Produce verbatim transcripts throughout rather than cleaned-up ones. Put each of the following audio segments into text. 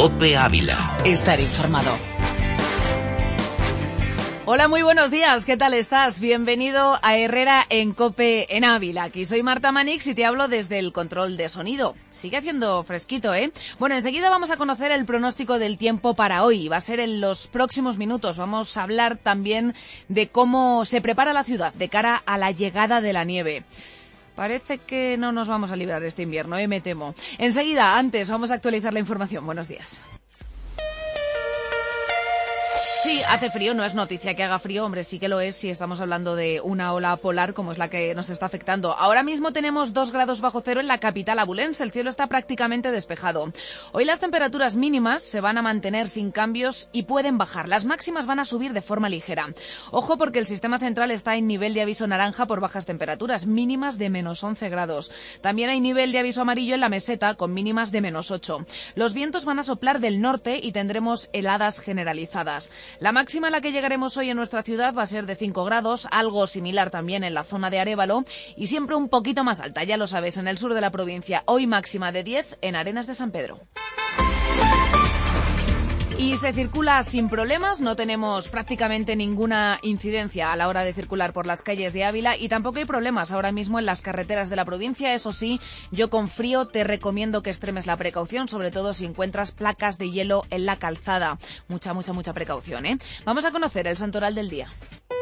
COPE Ávila. Estar informado. Hola, muy buenos días, ¿qué tal estás? Bienvenido a Herrera en COPE en Ávila. Aquí soy Marta Manix y te hablo desde el control de sonido. Sigue haciendo fresquito, ¿eh? Bueno, enseguida vamos a conocer el pronóstico del tiempo para hoy. Va a ser en los próximos minutos. Vamos a hablar también de cómo se prepara la ciudad de cara a la llegada de la nieve. Parece que no nos vamos a librar este invierno, ¿eh? Me temo. Enseguida, antes, vamos a actualizar la información. Buenos días. Sí, hace frío, no es noticia que haga frío, hombre, sí que lo es si estamos hablando de una ola polar como es la que nos está afectando. Ahora mismo tenemos dos grados bajo cero en la capital abulense, el cielo está prácticamente despejado. Hoy las temperaturas mínimas se van a mantener sin cambios y pueden bajar, las máximas van a subir de forma ligera. Ojo porque el sistema central está en nivel de aviso naranja por bajas temperaturas, mínimas de menos once grados. También hay nivel de aviso amarillo en la meseta con mínimas de menos ocho. Los vientos van a soplar del norte y tendremos heladas generalizadas. La máxima a la que llegaremos hoy en nuestra ciudad va a ser de cinco grados, algo similar también en la zona de Arévalo y siempre un poquito más alta, ya lo sabes, en el sur de la provincia. Hoy máxima de diez en Arenas de San Pedro. Y se circula sin problemas, no tenemos prácticamente ninguna incidencia a la hora de circular por las calles de Ávila y tampoco hay problemas ahora mismo en las carreteras de la provincia. Eso sí, yo con frío te recomiendo que extremes la precaución, sobre todo si encuentras placas de hielo en la calzada. Mucha, mucha, mucha precaución, ¿eh? Vamos a conocer el santoral del día.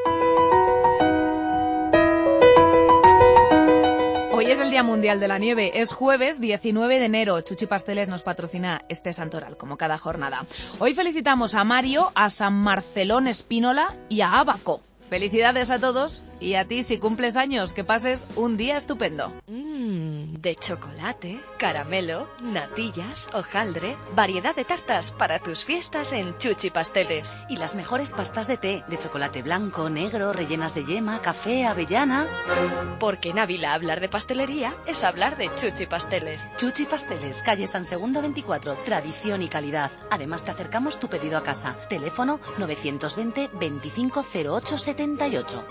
Hoy es el Día Mundial de la Nieve, es jueves diecinueve de enero. Chuchi Pasteles nos patrocina este santoral, como cada jornada. Hoy felicitamos a Mario, a San Marcelón Espínola y a Ábaco. Felicidades a todos y a ti si cumples años, que pases un día estupendo. Mmm, de chocolate, caramelo, natillas, hojaldre, variedad de tartas para tus fiestas en Chuchi Pasteles. Y las mejores pastas de té, de chocolate blanco, negro, rellenas de yema, café, avellana. Porque en Ávila hablar de pastelería es hablar de Chuchi Pasteles. Chuchi Pasteles, calle San Segundo veinticuatro, tradición y calidad. Además te acercamos tu pedido a casa. Teléfono novecientos veinte veinticinco cero ocho setenta y ocho.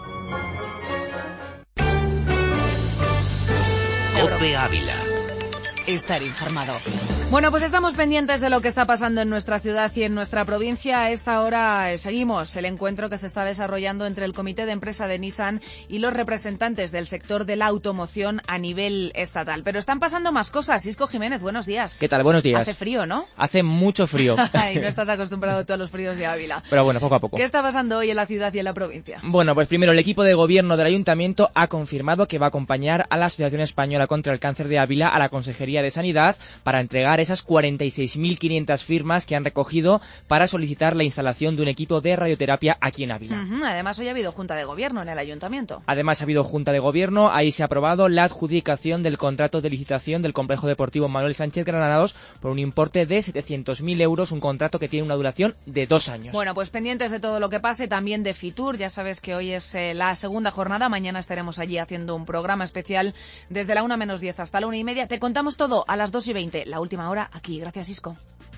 COPE Ávila. Estar informado. Bueno, pues estamos pendientes de lo que está pasando en nuestra ciudad y en nuestra provincia. A esta hora eh, seguimos el encuentro que se está desarrollando entre el comité de empresa de Nissan y los representantes del sector de la automoción a nivel estatal. Pero están pasando más cosas. Isco Jiménez, buenos días. ¿Qué tal? Buenos días. Hace frío, ¿no? Hace mucho frío. Y no estás acostumbrado tú a los fríos de Ávila. Pero bueno, poco a poco. ¿Qué está pasando hoy en la ciudad y en la provincia? Bueno, pues primero el equipo de gobierno del ayuntamiento ha confirmado que va a acompañar a la Asociación Española contra el Cáncer de Ávila a la Consejería de Sanidad para entregar esas cuarenta y seis mil quinientas firmas que han recogido para solicitar la instalación de un equipo de radioterapia aquí en Ávila. Uh-huh. Además, hoy ha habido junta de gobierno en el ayuntamiento. Además, ha habido junta de gobierno. Ahí se ha aprobado la adjudicación del contrato de licitación del complejo deportivo Manuel Sánchez Granados por un importe de setecientos mil euros, un contrato que tiene una duración de dos años. Bueno, pues pendientes de todo lo que pase, también de Fitur. Ya sabes que hoy es eh, la segunda jornada. Mañana estaremos allí haciendo un programa especial desde la una menos diez hasta la una y media. Te contamos todo a las dos y veinte, la última hora aquí. Gracias, Isco.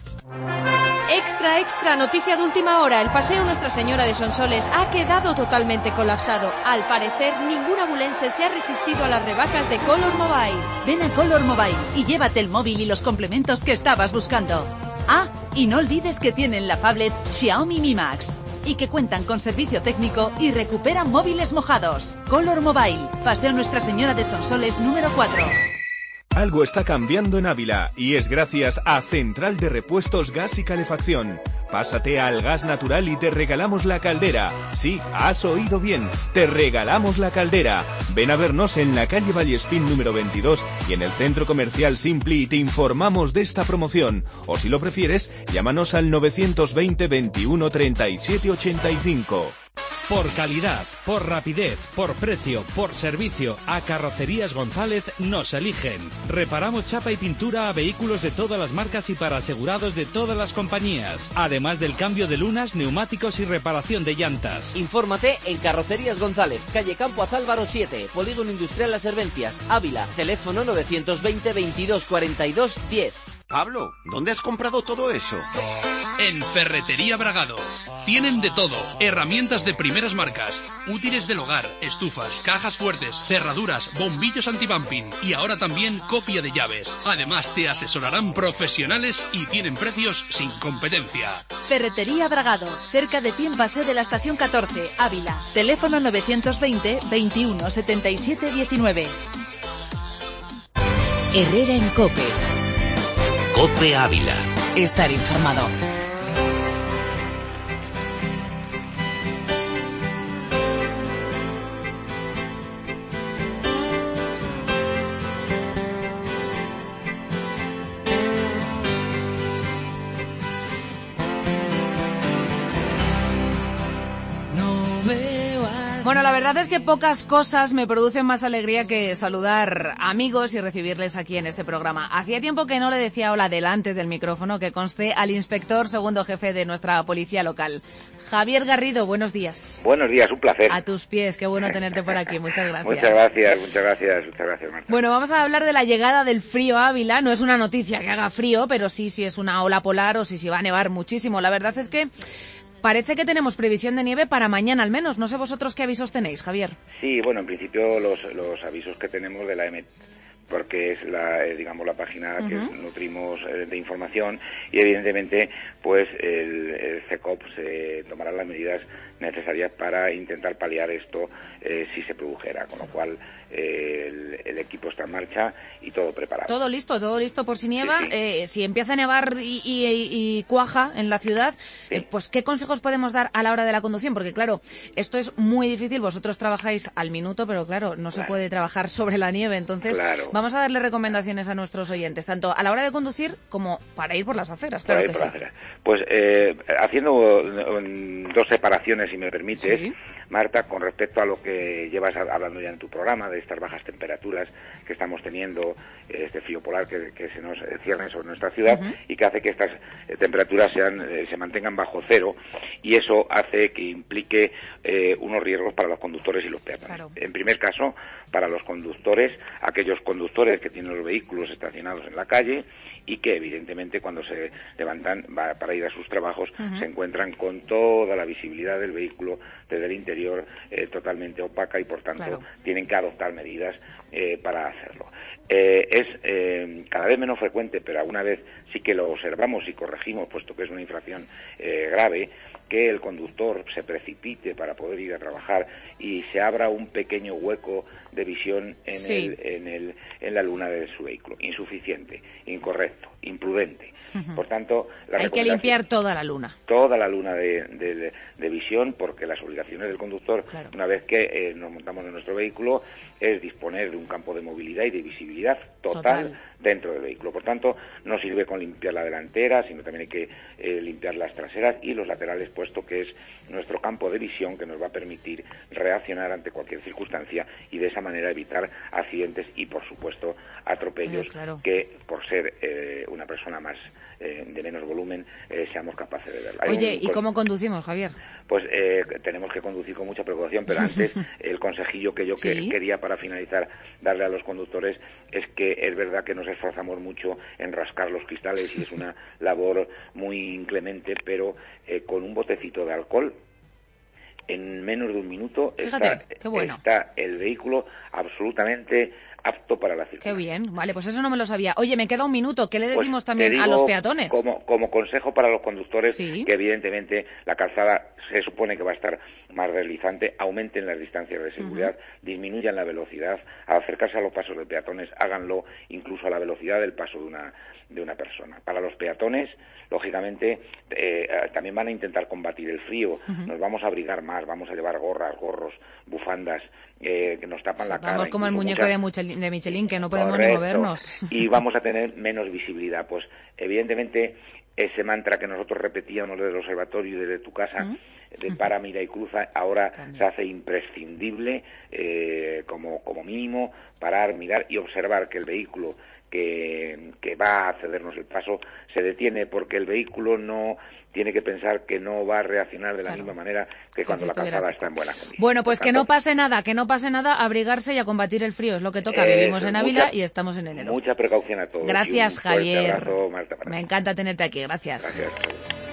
Extra, extra, noticia de última hora. El paseo Nuestra Señora de Sonsoles ha quedado totalmente colapsado. Al parecer, ningún abulense se ha resistido a las rebajas de Color Mobile. Ven a Color Mobile y llévate el móvil y los complementos que estabas buscando. Ah, y no olvides que tienen la phablet Xiaomi Mi Max y que cuentan con servicio técnico y recuperan móviles mojados. Color Mobile, paseo Nuestra Señora de Sonsoles número cuatro. Algo está cambiando en Ávila y es gracias a Central de Repuestos Gas y Calefacción. Pásate al gas natural y te regalamos la caldera. Sí, has oído bien, te regalamos la caldera. Ven a vernos en la calle Vallespín número veintidós y en el centro comercial Simpli y te informamos de esta promoción. O si lo prefieres, llámanos al novecientos veinte veintiuno treinta y siete ochenta y cinco. Por calidad, por rapidez, por precio, por servicio, a Carrocerías González nos eligen. Reparamos chapa y pintura a vehículos de todas las marcas y para asegurados de todas las compañías. Además del cambio de lunas, neumáticos y reparación de llantas. Infórmate en Carrocerías González, calle Campo Azálvaro siete, Polígono Industrial Las Servencias, Ávila. Teléfono novecientos veinte veintidós cuarenta y dos diez. Pablo, ¿dónde has comprado todo eso? en Ferretería Bragado. Tienen de todo, herramientas de primeras marcas, útiles del hogar, estufas, cajas fuertes, cerraduras, bombillos anti-bumping y ahora también copia de llaves. Además te asesorarán profesionales y tienen precios sin competencia. Ferretería Bragado, cerca de ti en Paseo de la Estación catorce, Ávila. Teléfono novecientos veinte, veintiuno, setenta y siete, diecinueve. Herrera en COPE. COPE Ávila. Estar informado. Bueno, la verdad es que pocas cosas me producen más alegría que saludar amigos y recibirles aquí en este programa. Hacía tiempo que no le decía hola delante del micrófono, que conste al inspector segundo jefe de nuestra policía local. Javier Garrido, buenos días. Buenos días, un placer. A tus pies, qué bueno tenerte por aquí, muchas gracias. Muchas gracias, muchas gracias, muchas gracias, Marta. Bueno, vamos a hablar de la llegada del frío a Ávila. No es una noticia que haga frío, pero sí si es una ola polar o si si va a nevar muchísimo. La verdad es que parece que tenemos previsión de nieve para mañana al menos. No sé vosotros qué avisos tenéis, Javier. Sí, bueno, en principio los, los avisos que tenemos de la E M E T, porque es la, eh, digamos, la página que uh-huh. nutrimos eh, de información, y evidentemente pues el, el C E C O P se tomará las medidas necesarias para intentar paliar esto eh, si se produjera, con lo cual eh, el, el equipo está en marcha y todo preparado. Todo listo, todo listo por si nieva. Sí, sí. Eh, si empieza a nevar y, y, y cuaja en la ciudad, sí. eh, pues ¿qué consejos podemos dar a la hora de la conducción? Porque claro, esto es muy difícil, vosotros trabajáis al minuto, pero claro, no claro. se puede trabajar sobre la nieve, entonces claro. vamos a darle recomendaciones a nuestros oyentes, tanto a la hora de conducir como para ir por las aceras, claro que sí. Pues eh, haciendo dos separaciones, si me permites, sí. Marta, con respecto a lo que llevas hablando ya en tu programa, de estas bajas temperaturas que estamos teniendo, este frío polar que, que se nos cierne sobre nuestra ciudad uh-huh. y que hace que estas temperaturas sean eh, se mantengan bajo cero, y eso hace que implique eh, unos riesgos para los conductores y los peatones. Claro. En primer caso, para los conductores, aquellos conductores que tienen los vehículos estacionados en la calle y que evidentemente cuando se levantan va, para ir a sus trabajos uh-huh. se encuentran con toda la visibilidad del vehículo desde el interior eh, totalmente opaca, y por tanto claro. tienen que adoptar medidas eh, para hacerlo. Eh, es eh, cada vez menos frecuente, pero alguna vez sí que lo observamos y corregimos, puesto que es una infracción eh, grave, que el conductor se precipite para poder ir a trabajar y se abra un pequeño hueco de visión en, sí. el, en, el, en la luna de su vehículo. Insuficiente, incorrecto, imprudente. Uh-huh. Por tanto, la hay que limpiar toda la luna. Toda la luna de, de, de visión, porque las obligaciones del conductor, claro. una vez que eh, nos montamos en nuestro vehículo, es disponer de un campo de movilidad y de visibilidad total, total. dentro del vehículo. Por tanto, no sirve con limpiar la delantera, sino también hay que eh, limpiar las traseras y los laterales, puesto que es nuestro campo de visión que nos va a permitir reaccionar ante cualquier circunstancia y de esa manera evitar accidentes y, por supuesto, atropellos eh, claro. que, por ser eh, una persona más eh, de menos volumen, eh, seamos capaces de verla. Hay Oye, un, ¿y cómo conducimos, Javier? Pues eh, tenemos que conducir con mucha precaución, pero antes el consejillo que yo ¿Sí? que, quería para finalizar darle a los conductores es que es verdad que nos esforzamos mucho en rascar los cristales y es una labor muy inclemente, pero eh, con un botecito de alcohol en menos de un minuto Fíjate, está, qué bueno. está el vehículo absolutamente apto para la circulación. Qué bien, vale, pues eso no me lo sabía. Oye, me queda un minuto, ¿qué le decimos pues también digo, a los peatones? Como, como consejo para los conductores, ¿Sí? que evidentemente la calzada se supone que va a estar más deslizante, aumenten las distancias de seguridad, uh-huh. disminuyan la velocidad, al acercarse a los pasos de peatones, háganlo incluso a la velocidad del paso de una de una persona. Para los peatones, lógicamente, eh, también van a intentar combatir el frío, uh-huh. nos vamos a abrigar más, vamos a llevar gorras, gorros, bufandas, eh, que nos tapan sí, la cara. Vamos como el muñeco muchas... de, Michelin, de Michelin, que no podemos Correcto. ni movernos. Y vamos a tener menos visibilidad. Pues, evidentemente, ese mantra que nosotros repetíamos desde el observatorio y desde tu casa, uh-huh. de para, mira y cruza, ahora También. se hace imprescindible, eh, como, como mínimo, parar, mirar y observar que el vehículo que, que va a cedernos el paso se detiene, porque el vehículo no tiene que pensar que no va a reaccionar de la claro. misma manera que cuando pues si la calzada está en buena condición. Bueno, pues que no pase nada, que no pase nada, abrigarse y a combatir el frío, es lo que toca. Eh, Vivimos en Ávila mucha, y estamos en enero. Mucha precaución a todos. Gracias, Javier. Abrazo, Marta, Me encanta tenerte aquí, gracias. Gracias.